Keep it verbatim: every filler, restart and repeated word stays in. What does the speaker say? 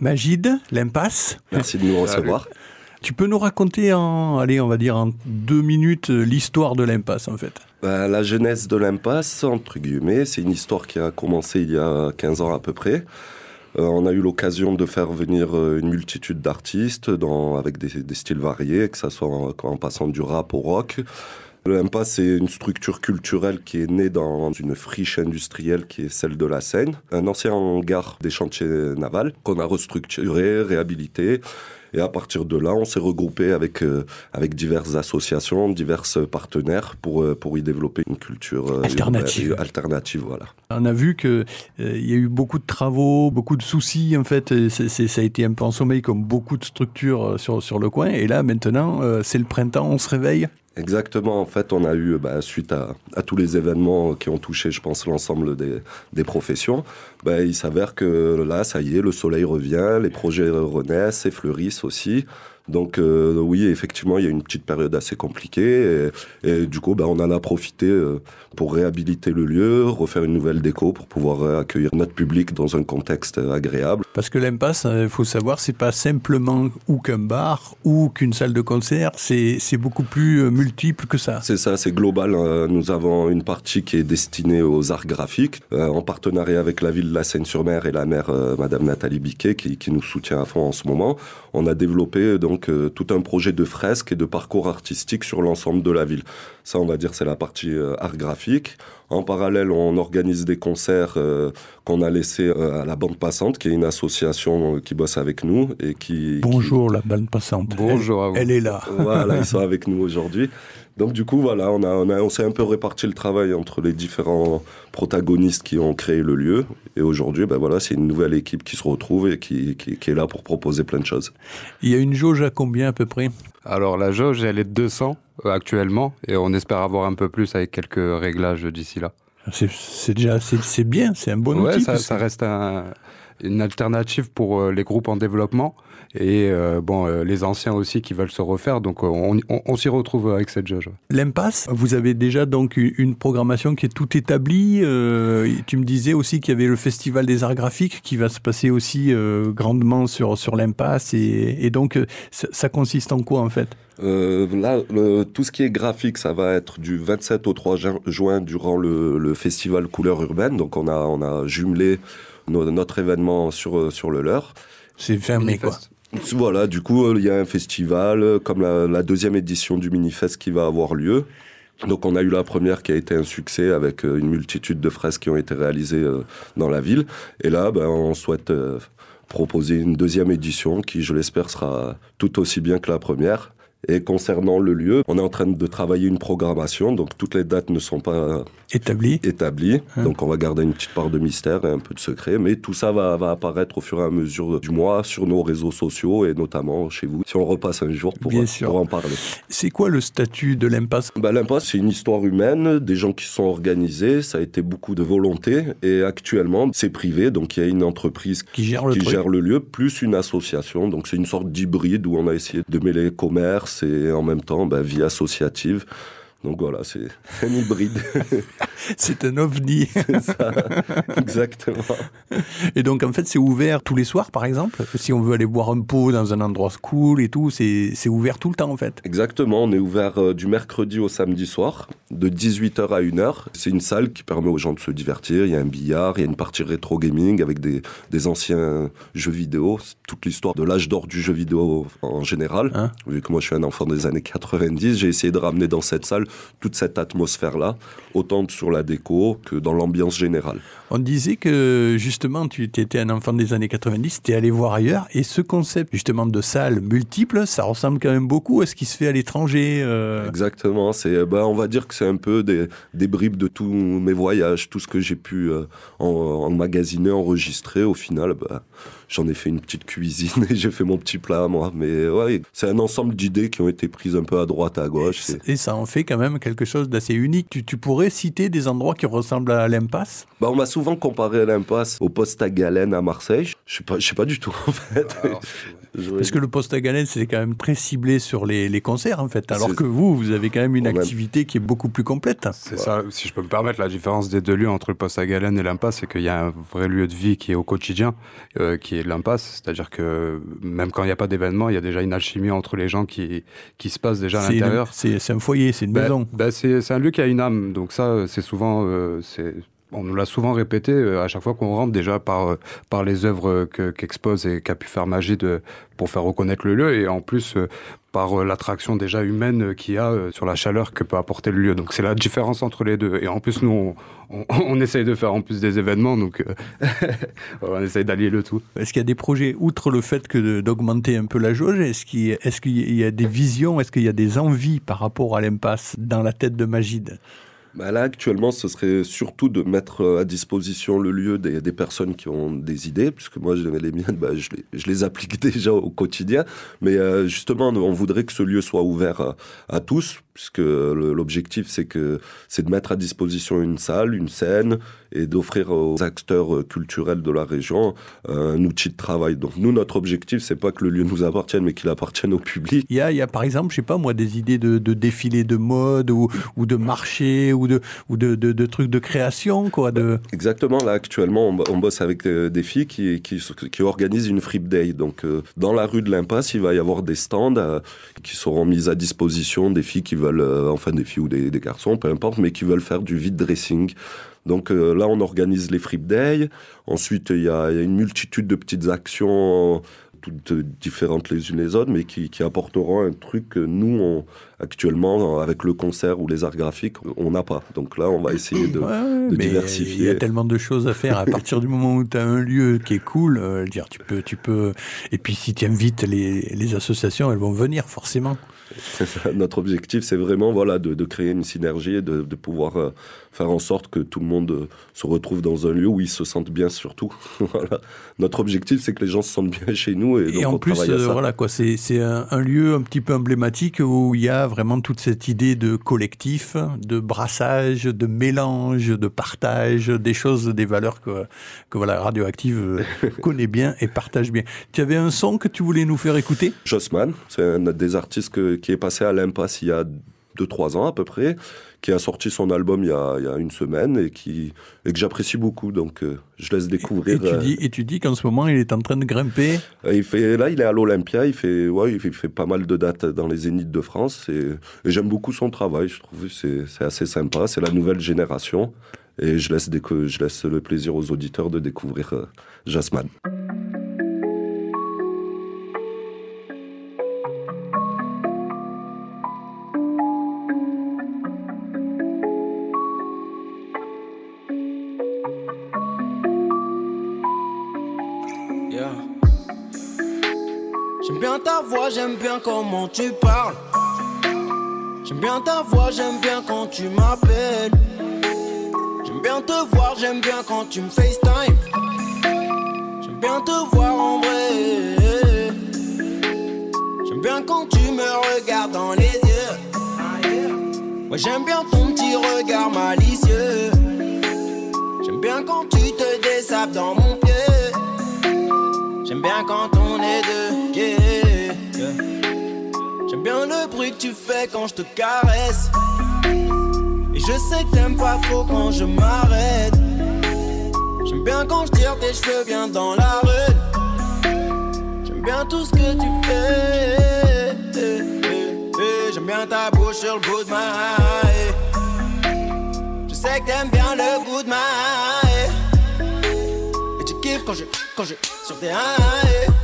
Magid, l'Impasse. Merci de nous recevoir. Tu peux nous raconter en, allez, on va dire en deux minutes l'histoire de l'Impasse en fait? Ben, la genèse de l'Impasse, entre guillemets, c'est une histoire qui a commencé il y a quinze ans à peu près. Euh, on a eu l'occasion de faire venir une multitude d'artistes dans, avec des, des styles variés, que ce soit en, en passant du rap au rock. L'Impasse, c'est une structure culturelle qui est née dans une friche industrielle qui est celle de la Seine, un ancien hangar des chantiers navals qu'on a restructuré, réhabilité. Et à partir de là, on s'est regroupé avec, euh, avec diverses associations, divers partenaires pour, euh, pour y développer une culture euh, alternative. Urbaine, alternative voilà. On a vu qu'il euh, y a eu beaucoup de travaux, beaucoup de soucis. En fait, c'est, c'est, ça a été un peu en sommeil comme beaucoup de structures sur, sur le coin. Et là, maintenant, euh, c'est le printemps, on se réveille. Exactement. En fait, on a eu, bah, suite à, à tous les événements qui ont touché, je pense, l'ensemble des, des professions, bah, il s'avère que là, ça y est, le soleil revient, les projets renaissent et fleurissent aussi. Donc euh, oui, effectivement, il y a une petite période assez compliquée et, et du coup, bah, on en a profité euh, pour réhabiliter le lieu, refaire une nouvelle déco pour pouvoir euh, accueillir notre public dans un contexte euh, agréable. Parce que l'Impasse, il euh, faut savoir, c'est pas simplement ou qu'un bar ou qu'une salle de concert, c'est, c'est beaucoup plus euh, multiple que ça. C'est ça, c'est global. Euh, nous avons une partie qui est destinée aux arts graphiques, euh, en partenariat avec la ville de la Seine-sur-Mer et la maire euh, Madame Nathalie Biquet, qui, qui nous soutient à fond en ce moment. On a développé donc euh, tout un projet de fresques et de parcours artistique sur l'ensemble de la ville. Ça, on va dire, c'est la partie euh, art graphique. En parallèle, on organise des concerts euh, qu'on a laissés euh, à la Bande Passante, qui est une association euh, qui bosse avec nous et qui... Bonjour qui... la Bande Passante. Bonjour à vous. Elle est là. Voilà, ils sont avec nous aujourd'hui. Donc du coup, voilà, on, a, on, a, on s'est un peu réparti le travail entre les différents protagonistes qui ont créé le lieu. Et aujourd'hui, ben voilà, c'est une nouvelle équipe qui se retrouve et qui, qui, qui est là pour proposer plein de choses. Il y a une jauge à combien à peu près? Alors la jauge, elle est de deux cents euh, actuellement et on espère avoir un peu plus avec quelques réglages d'ici là. C'est, c'est déjà c'est, c'est bien, c'est un bon ouais, outil. Ça, ça reste un, une alternative pour euh, les groupes en développement et euh, bon, euh, les anciens aussi qui veulent se refaire. Donc euh, on, on, on s'y retrouve avec cette jauge. L'Impasse, vous avez déjà donc une programmation qui est toute établie. Euh, tu me disais aussi qu'il y avait le Festival des Arts Graphiques qui va se passer aussi euh, grandement sur, sur l'Impasse. Et, et donc, ça, ça consiste en quoi en fait? Euh, là, le, tout ce qui est graphique, ça va être du vingt-sept au trois juin durant le, le festival Couleurs Urbaines. Donc on a, on a jumelé no, notre événement sur, sur le leur. C'est fermé quoi. Voilà, du coup, il y a un festival, comme la, la deuxième édition du Minifest qui va avoir lieu. Donc on a eu la première qui a été un succès avec une multitude de fresques qui ont été réalisées dans la ville. Et là, ben, on souhaite proposer une deuxième édition qui, je l'espère, sera tout aussi bien que la première. Et concernant le lieu, on est en train de travailler une programmation, donc toutes les dates ne sont pas établies. établies. Hum. Donc on va garder une petite part de mystère et un peu de secret, mais tout ça va, va apparaître au fur et à mesure du mois sur nos réseaux sociaux et notamment chez vous, si on repasse un jour pour, pour en parler. C'est quoi le statut de l'Impasse? Bah, l'Impasse, c'est une histoire humaine, des gens qui sont organisés, ça a été beaucoup de volonté et actuellement c'est privé, donc il y a une entreprise qui gère le, qui truc. gère le lieu, plus une association, donc c'est une sorte d'hybride où on a essayé de mêler commerce et en même temps bah, vie associative. Donc voilà, c'est un hybride. C'est un ovni. C'est ça, exactement. Et donc en fait c'est ouvert tous les soirs par exemple? Si on veut aller boire un pot dans un endroit cool et tout, c'est, c'est ouvert tout le temps en fait? Exactement, on est ouvert euh, du mercredi au samedi soir, de dix-huit heures à une heure. C'est une salle qui permet aux gens de se divertir, il y a un billard, il y a une partie rétro gaming avec des, des anciens jeux vidéo, c'est toute l'histoire de l'âge d'or du jeu vidéo en général. Hein? Vu que moi je suis un enfant des années quatre-vingt-dix, j'ai essayé de ramener dans cette salle toute cette atmosphère-là, autant sur la déco que dans l'ambiance générale. On disait que justement tu étais un enfant des années quatre-vingt-dix, tu es allé voir ailleurs, et ce concept justement de salles multiples, ça ressemble quand même beaucoup à ce qui se fait à l'étranger. Euh... Exactement, c'est, ben, on va dire que c'est un peu des, des bribes de tous mes voyages, tout ce que j'ai pu euh, en, emmagasiner, enregistrer, au final, ben, j'en ai fait une petite cuisine et j'ai fait mon petit plat moi, mais ouais, c'est un ensemble d'idées qui ont été prises un peu à droite, à gauche. C'est... Et ça en fait quand même quelque chose d'assez unique. Tu, tu pourrais citer des endroits qui ressemblent à l'Impasse? Bah, on m'a souvent comparé à l'Impasse au poste à Galène à Marseille. Je sais pas, je sais pas du tout en fait. Alors, Parce que le poste à galène, c'est quand même très ciblé sur les, les concerts, en fait. Alors c'est... que vous, vous avez quand même une activité même... qui est beaucoup plus complète. C'est ouais. ça, si je peux me permettre, la différence des deux lieux entre le poste à galène et l'impasse, c'est qu'il y a un vrai lieu de vie qui est au quotidien, euh, qui est l'impasse. C'est-à-dire que même quand il n'y a pas d'événement, il y a déjà une alchimie entre les gens qui, qui se passe déjà à c'est l'intérieur. Une, c'est, c'est un foyer, c'est une ben, maison. Ben c'est, c'est un lieu qui a une âme. Donc ça, c'est souvent... Euh, c'est... On nous l'a souvent répété euh, à chaque fois qu'on rentre, déjà par, euh, par les œuvres que, qu'expose et qu'a pu faire Magie de, pour faire reconnaître le lieu, et en plus euh, par euh, l'attraction déjà humaine qu'il y a euh, sur la chaleur que peut apporter le lieu. Donc c'est la différence entre les deux. Et en plus, nous, on, on, on essaye de faire en plus des événements, donc euh, on essaye d'allier le tout. Est-ce qu'il y a des projets, outre le fait que de, d'augmenter un peu la jauge, est-ce qu'il, est-ce qu'il y a des visions, est-ce qu'il y a des envies par rapport à l'impasse dans la tête de Magid ? Bah là, actuellement, ce serait surtout de mettre à disposition le lieu des, des personnes qui ont des idées, puisque moi, les miennes, bah, je, les, je les applique déjà au quotidien. Mais euh, justement, on voudrait que ce lieu soit ouvert à, à tous, puisque le, l'objectif, c'est, que, c'est de mettre à disposition une salle, une scène, et d'offrir aux acteurs culturels de la région euh, un outil de travail. Donc nous, notre objectif, c'est pas que le lieu nous appartienne, mais qu'il appartienne au public. Il y a, il y a par exemple, je sais pas moi, des idées de, de défilés de mode ou, ou de marché ou de, ou de, de, de trucs de création, quoi. De... Exactement. Là, actuellement, on, on bosse avec euh, des filles qui, qui, qui organisent une Fripe Day. Donc, euh, dans la rue de l'Impasse, il va y avoir des stands euh, qui seront mis à disposition des filles qui veulent, euh, enfin des filles ou des, des garçons, peu importe, mais qui veulent faire du vide dressing. Donc euh, là, on organise les Fripe Day. Ensuite, il y, y a une multitude de petites actions, toutes différentes les unes les autres, mais qui, qui apporteront un truc que nous, on, actuellement, avec le concert ou les arts graphiques, on n'a pas. Donc là, on va essayer de, ouais, de diversifier. Il y a tellement de choses à faire. À partir du moment où tu as un lieu qui est cool, euh, dire, tu peux, tu peux... Et puis, si tu invites les, les associations, elles vont venir, forcément. Notre objectif, c'est vraiment voilà, de, de créer une synergie et de, de pouvoir euh, faire en sorte que tout le monde euh, se retrouve dans un lieu où ils se sentent bien, surtout. Voilà. Notre objectif, c'est que les gens se sentent bien chez nous. Et, et donc en on plus, travaille à euh, ça. Voilà, quoi, c'est, c'est un, un lieu un petit peu emblématique où il y a vraiment toute cette idée de collectif, de brassage, de mélange, de partage, des choses, des valeurs que, que voilà, Radioactive connaît bien et partage bien. Tu avais un son que tu voulais nous faire écouter ? Jossman, c'est un des artistes que, qui est passé à l'Impasse il y a deux trois ans à peu près, qui a sorti son album il y a, il y a une semaine et, qui, et que j'apprécie beaucoup, donc euh, je laisse découvrir. Et, et, tu dis, et tu dis qu'en ce moment, il est en train de grimper. Il fait, là, il est à l'Olympia, il fait, ouais, il fait, il fait pas mal de dates dans les Zéniths de France, et, et j'aime beaucoup son travail, je trouve que c'est, c'est assez sympa, c'est la nouvelle génération, et je laisse, déco- je laisse le plaisir aux auditeurs de découvrir euh, Jossman. J'aime bien ta voix, j'aime bien comment tu parles. J'aime bien ta voix, j'aime bien quand tu m'appelles. J'aime bien te voir, j'aime bien quand tu me FaceTime. J'aime bien te voir en vrai. J'aime bien quand tu me regardes dans les yeux. Ouais, j'aime bien ton petit regard malicieux. J'aime bien quand tu te dessapes dans mon pied. J'aime bien quand on est deux, yeah, yeah. J'aime bien le bruit que tu fais quand je te caresse. Et je sais que t'aimes pas trop quand je m'arrête. J'aime bien quand je tire tes cheveux bien dans la rue. J'aime bien tout ce que tu fais. J'aime bien ta bouche sur le bout de ma haie. Je sais que t'aimes bien le goût de ma haie. Et tu kiffes quand je, quand je sur tes haie.